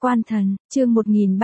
Quan thần, chương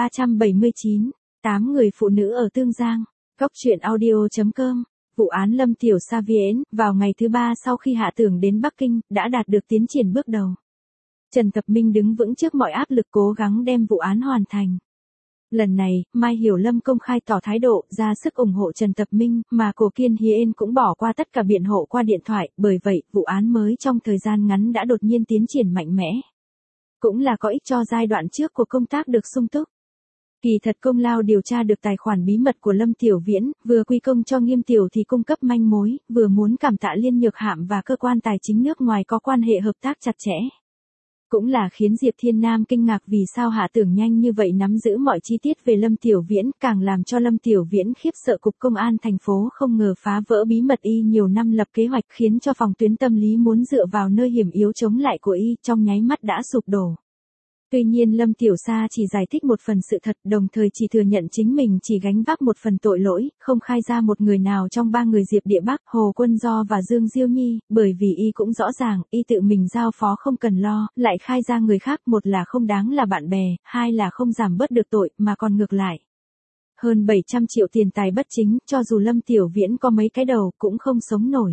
1379, 8 người phụ nữ ở Tương Giang. Góc truyện audio.com. Vụ án Lâm Tiểu Sa Viễn, vào ngày thứ 3 sau khi Hạ Tưởng đến Bắc Kinh, đã đạt được tiến triển bước đầu. Trần Tập Minh đứng vững trước mọi áp lực cố gắng đem vụ án hoàn thành. Lần này, Mai Hiểu Lâm công khai tỏ thái độ, ra sức ủng hộ Trần Tập Minh, mà Cổ Kiên Hiên cũng bỏ qua tất cả biện hộ qua điện thoại, bởi vậy, vụ án mới trong thời gian ngắn đã đột nhiên tiến triển mạnh mẽ. Cũng là có ích cho giai đoạn trước của công tác được sung túc. Kỳ thật công lao điều tra được tài khoản bí mật của Lâm Tiểu Viễn, vừa quy công cho Nghiêm Tiểu thì cung cấp manh mối, vừa muốn cảm tạ Liên Nhược Hạm và cơ quan tài chính nước ngoài có quan hệ hợp tác chặt chẽ. Cũng là khiến Diệp Thiên Nam kinh ngạc vì sao Hạ Tưởng nhanh như vậy nắm giữ mọi chi tiết về Lâm Tiểu Viễn, càng làm cho Lâm Tiểu Viễn khiếp sợ cục công an thành phố không ngờ phá vỡ bí mật y nhiều năm lập kế hoạch khiến cho phòng tuyến tâm lý muốn dựa vào nơi hiểm yếu chống lại của y trong nháy mắt đã sụp đổ. Tuy nhiên Lâm Tiểu Sa chỉ giải thích một phần sự thật, đồng thời chỉ thừa nhận chính mình chỉ gánh vác một phần tội lỗi, không khai ra một người nào trong ba người Diệp Địa Bắc, Hồ Quân Do và Dương Diêu Nhi, bởi vì y cũng rõ ràng, y tự mình giao phó không cần lo, lại khai ra người khác, một là không đáng là bạn bè, hai là không giảm bớt được tội, mà còn ngược lại. Hơn 700 triệu tiền tài bất chính, cho dù Lâm Tiểu Viễn có mấy cái đầu, cũng không sống nổi.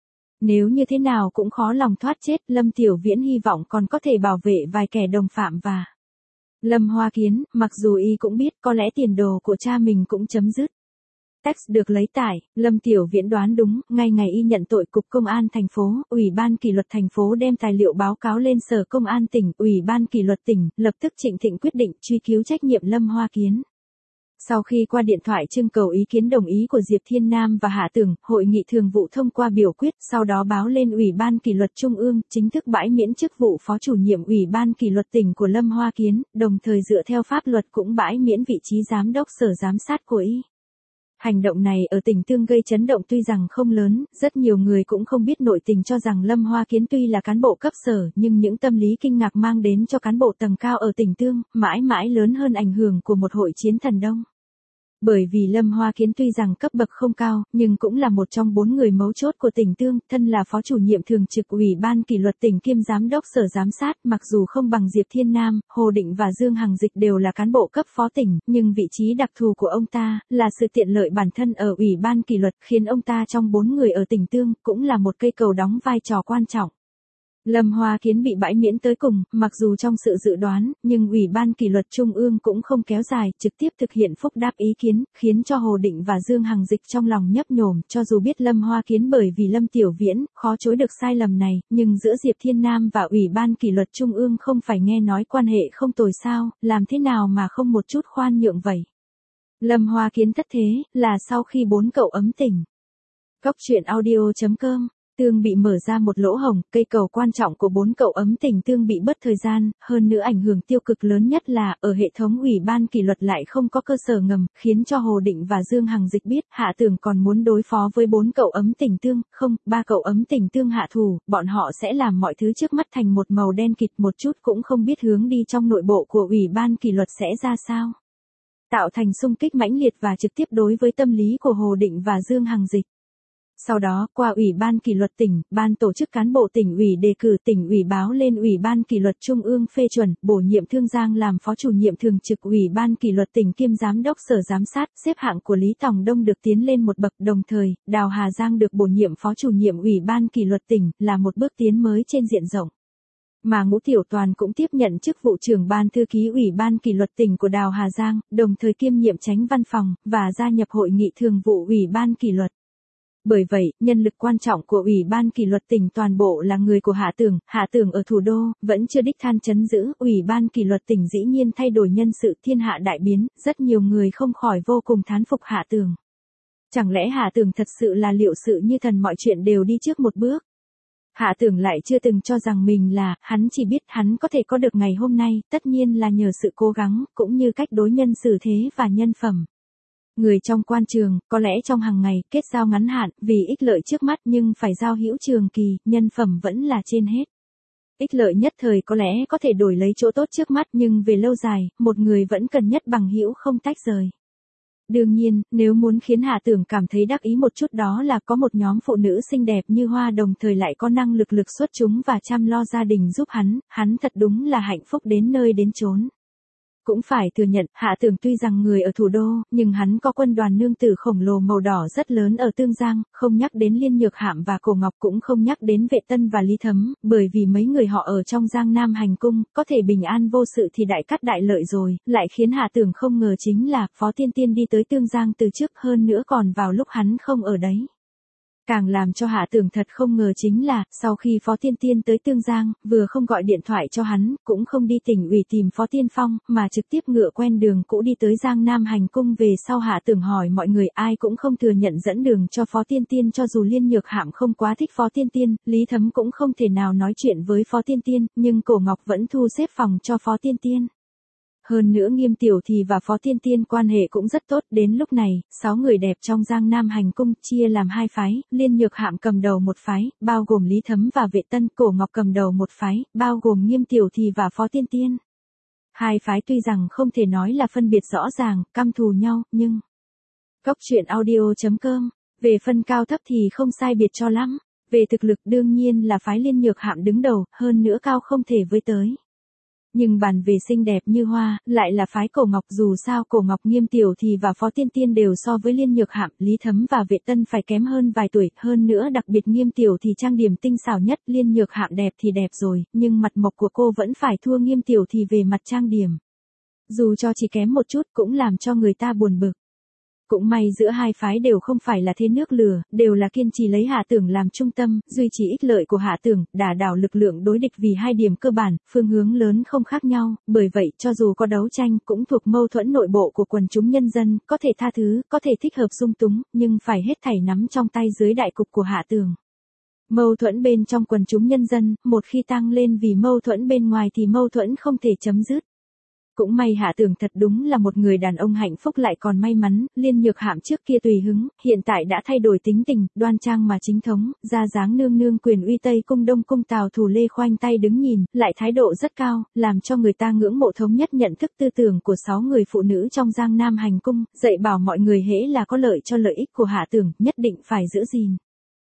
Nếu như thế nào cũng khó lòng thoát chết, Lâm Tiểu Viễn hy vọng còn có thể bảo vệ vài kẻ đồng phạm và Lâm Hoa Kiến, mặc dù y cũng biết có lẽ tiền đồ của cha mình cũng chấm dứt. Text được lấy tải, Lâm Tiểu Viễn đoán đúng, ngay ngày y nhận tội cục công an thành phố, Ủy ban kỷ luật thành phố đem tài liệu báo cáo lên Sở Công an tỉnh, Ủy ban kỷ luật tỉnh, lập tức Trịnh Thịnh quyết định truy cứu trách nhiệm Lâm Hoa Kiến. Sau khi qua điện thoại trưng cầu ý kiến đồng ý của Diệp Thiên Nam và Hạ Tưởng, hội nghị thường vụ thông qua biểu quyết, sau đó báo lên Ủy ban kỷ luật Trung ương, chính thức bãi miễn chức vụ phó chủ nhiệm Ủy ban kỷ luật tỉnh của Lâm Hoa Kiến, đồng thời dựa theo pháp luật cũng bãi miễn vị trí giám đốc sở giám sát của y. Hành động này ở tỉnh Tương gây chấn động tuy rằng không lớn, rất nhiều người cũng không biết nội tình cho rằng Lâm Hoa Kiến tuy là cán bộ cấp sở, nhưng những tâm lý kinh ngạc mang đến cho cán bộ tầng cao ở tỉnh Tương, mãi mãi lớn hơn ảnh hưởng của một hội chiến thần đông. Bởi vì Lâm Hoa Kiến tuy rằng cấp bậc không cao, nhưng cũng là một trong 4 người mấu chốt của tỉnh Tương, thân là phó chủ nhiệm thường trực Ủy ban kỷ luật tỉnh kiêm giám đốc sở giám sát, mặc dù không bằng Diệp Thiên Nam, Hồ Định và Dương Hằng Dịch đều là cán bộ cấp phó tỉnh, nhưng vị trí đặc thù của ông ta, là sự tiện lợi bản thân ở Ủy ban kỷ luật, khiến ông ta trong 4 người ở tỉnh Tương, cũng là một cây cầu đóng vai trò quan trọng. Lâm Hoa Kiến bị bãi miễn tới cùng, mặc dù trong sự dự đoán, nhưng Ủy ban kỷ luật Trung ương cũng không kéo dài, trực tiếp thực hiện phúc đáp ý kiến, khiến cho Hồ Định và Dương Hằng Dịch trong lòng nhấp nhổm, cho dù biết Lâm Hoa Kiến bởi vì Lâm Tiểu Viễn, khó chối được sai lầm này, nhưng giữa Diệp Thiên Nam và Ủy ban kỷ luật Trung ương không phải nghe nói quan hệ không tồi sao, làm thế nào mà không một chút khoan nhượng vậy. Lâm Hoa Kiến thất thế, là sau khi 4 cậu ấm tỉnh. Góc truyện audio.com. Tương bị mở ra một lỗ hổng, cây cầu quan trọng của 4 cậu ấm tỉnh Tương bị mất thời gian, hơn nữa ảnh hưởng tiêu cực lớn nhất là, ở hệ thống Ủy ban kỷ luật lại không có cơ sở ngầm, khiến cho Hồ Định và Dương Hằng Dịch biết, Hạ Tưởng còn muốn đối phó với 4 cậu ấm tỉnh Tương, không, 3 cậu ấm tỉnh Tương hạ thủ, bọn họ sẽ làm mọi thứ trước mắt thành một màu đen kịt, một chút cũng không biết hướng đi trong nội bộ của Ủy ban kỷ luật sẽ ra sao. Tạo thành xung kích mãnh liệt và trực tiếp đối với tâm lý của Hồ Định và Dương Hằng Dịch. Sau đó, qua Ủy ban kỷ luật tỉnh, ban tổ chức cán bộ tỉnh ủy đề cử tỉnh ủy báo lên Ủy ban kỷ luật Trung ương phê chuẩn, bổ nhiệm Thương Giang làm phó chủ nhiệm thường trực Ủy ban kỷ luật tỉnh kiêm giám đốc sở giám sát, xếp hạng của Lý Tòng Đông được tiến lên một bậc, đồng thời, Đào Hà Giang được bổ nhiệm phó chủ nhiệm Ủy ban kỷ luật tỉnh, là một bước tiến mới trên diện rộng. Mà Ngũ Tiểu Toàn cũng tiếp nhận chức vụ trưởng ban thư ký Ủy ban kỷ luật tỉnh của Đào Hà Giang, đồng thời kiêm nhiệm chánh văn phòng, và gia nhập hội nghị thường vụ Ủy ban kỷ luật. Bởi vậy, nhân lực quan trọng của Ủy ban kỷ luật tỉnh toàn bộ là người của Hạ Tưởng ở thủ đô, vẫn chưa đích thân trấn giữ, Ủy ban kỷ luật tỉnh dĩ nhiên thay đổi nhân sự, thiên hạ đại biến, rất nhiều người không khỏi vô cùng thán phục Hạ Tưởng. Chẳng lẽ Hạ Tưởng thật sự là liệu sự như thần, mọi chuyện đều đi trước một bước? Hạ Tưởng lại chưa từng cho rằng mình là, hắn chỉ biết hắn có thể có được ngày hôm nay, tất nhiên là nhờ sự cố gắng, cũng như cách đối nhân xử thế và nhân phẩm. Người trong quan trường, có lẽ trong hàng ngày, kết giao ngắn hạn, vì ích lợi trước mắt nhưng phải giao hữu trường kỳ, nhân phẩm vẫn là trên hết. Ích lợi nhất thời có lẽ có thể đổi lấy chỗ tốt trước mắt nhưng về lâu dài, một người vẫn cần nhất bằng hữu không tách rời. Đương nhiên, nếu muốn khiến Hạ Tưởng cảm thấy đắc ý một chút đó là có một nhóm phụ nữ xinh đẹp như hoa đồng thời lại có năng lực xuất chúng và chăm lo gia đình giúp hắn thật đúng là hạnh phúc đến nơi đến chốn. Cũng phải thừa nhận, Hạ Tường tuy rằng người ở thủ đô, nhưng hắn có quân đoàn nương tử khổng lồ màu đỏ rất lớn ở Tương Giang, không nhắc đến Liên Nhược Hạm và Cổ Ngọc cũng không nhắc đến Vệ Tân và Lý Thấm, bởi vì mấy người họ ở trong Giang Nam hành cung, có thể bình an vô sự thì đại cát đại lợi rồi, lại khiến Hạ Tường không ngờ chính là, Phó Tiên Tiên đi tới Tương Giang từ trước hơn nữa còn vào lúc hắn không ở đấy. Càng làm cho Hạ Tường thật không ngờ chính là, sau khi Phó Tiên Tiên tới Tương Giang, vừa không gọi điện thoại cho hắn, cũng không đi tỉnh ủy tìm Phó Tiên Phong, mà trực tiếp ngựa quen đường cũ đi tới Giang Nam hành cung về sau Hạ Tường hỏi mọi người ai cũng không thừa nhận dẫn đường cho Phó Tiên Tiên cho dù Liên Nhược Hạm không quá thích Phó Tiên Tiên, Lý Thấm cũng không thể nào nói chuyện với Phó Tiên Tiên, nhưng Cổ Ngọc vẫn thu xếp phòng cho Phó Tiên Tiên. Hơn nữa Nghiêm Tiểu Thì và Phó Tiên Tiên quan hệ cũng rất tốt, đến lúc này, 6 người đẹp trong Giang Nam hành cung chia làm 2 phái, Liên Nhược Hạm cầm đầu một phái, bao gồm Lý Thấm và Vệ Tân, Cổ Ngọc cầm đầu một phái, bao gồm Nghiêm Tiểu Thì và Phó Tiên Tiên. Hai phái tuy rằng không thể nói là phân biệt rõ ràng, căm thù nhau, nhưng Cốc truyện audio.com, về phân cao thấp thì không sai biệt cho lắm, về thực lực đương nhiên là phái Liên Nhược Hạm đứng đầu, hơn nữa cao không thể với tới. Nhưng bàn về xinh đẹp như hoa, lại là phái Cổ Ngọc, dù sao Cổ Ngọc, Nghiêm Tiểu Thì và Phó Tiên Tiên đều so với Liên Nhược Hạm, Lý Thấm và Vệ Tân phải kém hơn vài tuổi, hơn nữa đặc biệt Nghiêm Tiểu Thì trang điểm tinh xảo nhất, Liên Nhược Hạm đẹp thì đẹp rồi, nhưng mặt mộc của cô vẫn phải thua Nghiêm Tiểu Thì về mặt trang điểm. Dù cho chỉ kém một chút cũng làm cho người ta buồn bực. Cũng may giữa hai phái đều không phải là thế nước lửa, đều là kiên trì lấy Hạ Tường làm trung tâm, duy trì ích lợi của Hạ Tường, đả đảo lực lượng đối địch vì hai điểm cơ bản, phương hướng lớn không khác nhau, bởi vậy cho dù có đấu tranh cũng thuộc mâu thuẫn nội bộ của quần chúng nhân dân, có thể tha thứ, có thể thích hợp dung túng, nhưng phải hết thảy nắm trong tay dưới đại cục của Hạ Tường. Mâu thuẫn bên trong quần chúng nhân dân, một khi tăng lên vì mâu thuẫn bên ngoài thì mâu thuẫn không thể chấm dứt. Cũng may Hạ Tường thật đúng là một người đàn ông hạnh phúc lại còn may mắn, Liên Nhược Hạm trước kia tùy hứng, hiện tại đã thay đổi tính tình, đoan trang mà chính thống, ra dáng nương nương quyền uy Tây cung Đông cung Tào Thủ Lê khoanh tay đứng nhìn, lại thái độ rất cao, làm cho người ta ngưỡng mộ thống nhất nhận thức tư tưởng của 6 người phụ nữ trong Giang Nam hành cung, dạy bảo mọi người hễ là có lợi cho lợi ích của Hạ Tường, nhất định phải giữ gìn.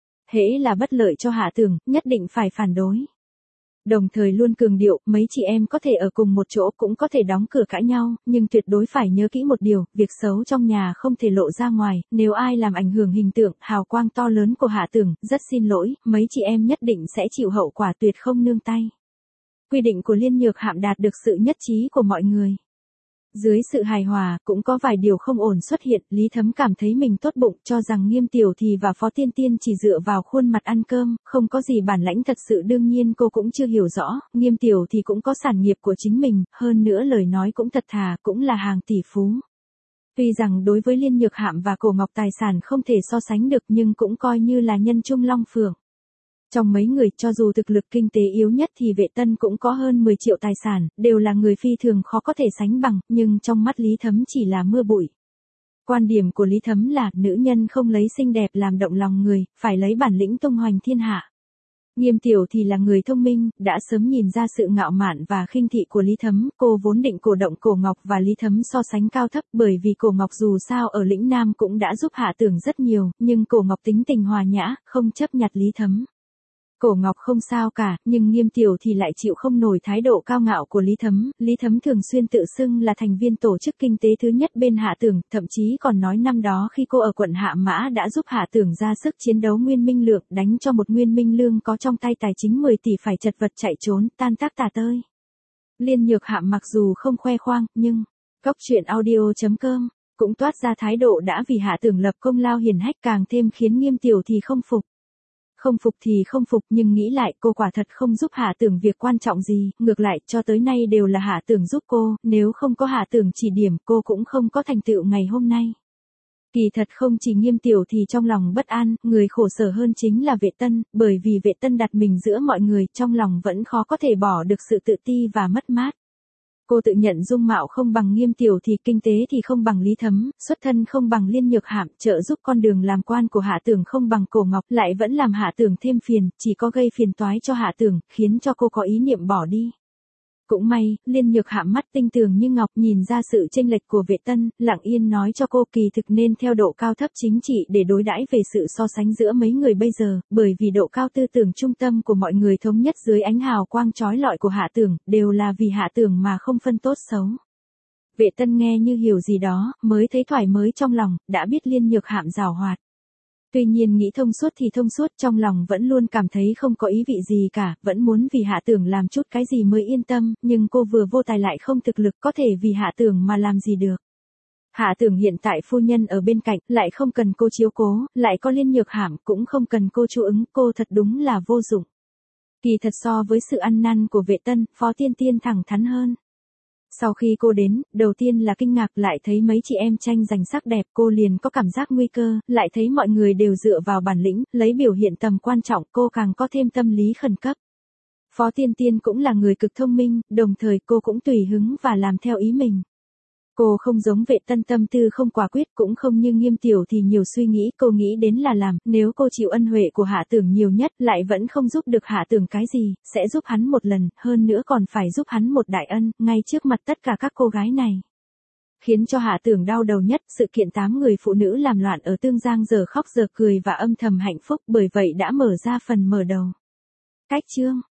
Hễ là bất lợi cho Hạ Tường, nhất định phải phản đối. Đồng thời luôn cường điệu, mấy chị em có thể ở cùng một chỗ cũng có thể đóng cửa cãi nhau, nhưng tuyệt đối phải nhớ kỹ một điều, việc xấu trong nhà không thể lộ ra ngoài, nếu ai làm ảnh hưởng hình tượng, hào quang to lớn của Hạ Tường, rất xin lỗi, mấy chị em nhất định sẽ chịu hậu quả tuyệt không nương tay. Quy định của Liên Nhược Hạm đạt được sự nhất trí của mọi người. Dưới sự hài hòa, cũng có vài điều không ổn xuất hiện, Lý Thấm cảm thấy mình tốt bụng, cho rằng Nghiêm Tiểu Thì và Phó Tiên Tiên chỉ dựa vào khuôn mặt ăn cơm, không có gì bản lãnh thật sự đương nhiên cô cũng chưa hiểu rõ, Nghiêm Tiểu Thì cũng có sản nghiệp của chính mình, hơn nữa lời nói cũng thật thà, cũng là hàng tỷ phú. Tuy rằng đối với Liên Nhược Hạm và Cổ Ngọc tài sản không thể so sánh được nhưng cũng coi như là nhân trung long phượng. Trong mấy người cho dù thực lực kinh tế yếu nhất thì Vệ Tân cũng có hơn 10 triệu tài sản, đều là người phi thường khó có thể sánh bằng, nhưng trong mắt Lý Thấm chỉ là mưa bụi. Quan điểm của Lý Thấm là nữ nhân không lấy xinh đẹp làm động lòng người, phải lấy bản lĩnh tung hoành thiên hạ. Nghiêm Tiểu thì là người thông minh, đã sớm nhìn ra sự ngạo mạn và khinh thị của Lý Thấm, cô vốn định cổ động Cổ Ngọc và Lý Thấm so sánh cao thấp bởi vì Cổ Ngọc dù sao ở lĩnh Nam cũng đã giúp Hạ Tường rất nhiều, nhưng Cổ Ngọc tính tình hòa nhã, không chấp nhặt Lý Thấm. Cổ Ngọc không sao cả, nhưng Nghiêm Tiểu thì lại chịu không nổi thái độ cao ngạo của Lý Thấm thường xuyên tự xưng là thành viên tổ chức kinh tế thứ nhất bên Hạ Tường, thậm chí còn nói năm đó khi cô ở quận Hạ Mã đã giúp Hạ Tường ra sức chiến đấu Nguyên Minh Lượng, đánh cho một Nguyên Minh Lương có trong tay tài chính 10 tỷ phải chật vật chạy trốn, tan tác tả tơi. Liên Nhược Hạm mặc dù không khoe khoang, nhưng Cốc truyện audio.com cũng toát ra thái độ đã vì Hạ Tường lập công lao hiển hách càng thêm khiến Nghiêm Tiểu thì không phục. Không phục thì không phục nhưng nghĩ lại cô quả thật không giúp Hạ Tường việc quan trọng gì, ngược lại cho tới nay đều là Hạ Tường giúp cô, nếu không có Hạ Tường chỉ điểm cô cũng không có thành tựu ngày hôm nay. Kỳ thật không chỉ Nghiêm Tiểu thì trong lòng bất an, người khổ sở hơn chính là Vệ Tân, bởi vì Vệ Tân đặt mình giữa mọi người, trong lòng vẫn khó có thể bỏ được sự tự ti và mất mát. Cô tự nhận dung mạo không bằng Nghiêm Tiểu thì kinh tế thì không bằng Lý Thấm, xuất thân không bằng Liên Nhược Hạm, trợ giúp con đường làm quan của Hạ Tường không bằng Cổ Ngọc, lại vẫn làm Hạ Tường thêm phiền, chỉ có gây phiền toái cho Hạ Tường, khiến cho cô có ý niệm bỏ đi. Cũng may, Liên Nhược Hạm mắt tinh tường như ngọc nhìn ra sự chênh lệch của Vệ Tân, lặng yên nói cho cô kỳ thực nên theo độ cao thấp chính trị để đối đãi về sự so sánh giữa mấy người bây giờ, bởi vì độ cao tư tưởng trung tâm của mọi người thống nhất dưới ánh hào quang chói lọi của Hạ Tường, đều là vì Hạ Tường mà không phân tốt xấu. Vệ Tân nghe như hiểu gì đó, mới thấy thoải mới trong lòng, đã biết Liên Nhược Hạm giàu hoạt. Tuy nhiên nghĩ thông suốt thì thông suốt, trong lòng vẫn luôn cảm thấy không có ý vị gì cả, vẫn muốn vì Hạ Tưởng làm chút cái gì mới yên tâm, nhưng cô vừa vô tài lại không thực lực có thể vì Hạ Tưởng mà làm gì được. Hạ Tưởng hiện tại phu nhân ở bên cạnh, lại không cần cô chiếu cố, lại có Liên Nhược Hạm cũng không cần cô chú ứng, cô thật đúng là vô dụng. Kỳ thật so với sự ăn năn của Vệ Tân, Phó Tiên Tiên thẳng thắn hơn. Sau khi cô đến, đầu tiên là kinh ngạc, lại thấy mấy chị em tranh giành sắc đẹp, cô liền có cảm giác nguy cơ, lại thấy mọi người đều dựa vào bản lĩnh, lấy biểu hiện tầm quan trọng, cô càng có thêm tâm lý khẩn cấp. Phó Tiên Tiên cũng là người cực thông minh, đồng thời cô cũng tùy hứng và làm theo ý mình. Cô không giống Vệ Tân tâm tư không quả quyết, cũng không như Nghiêm Tiểu thì nhiều suy nghĩ, cô nghĩ đến là làm, nếu cô chịu ân huệ của Hạ Tưởng nhiều nhất, lại vẫn không giúp được Hạ Tưởng cái gì, sẽ giúp hắn một lần, hơn nữa còn phải giúp hắn một đại ân, ngay trước mặt tất cả các cô gái này. Khiến cho Hạ Tưởng đau đầu nhất, sự kiện 8 người phụ nữ làm loạn ở Tương Giang giờ khóc giờ cười và âm thầm hạnh phúc, bởi vậy đã mở ra phần mở đầu. Cách chương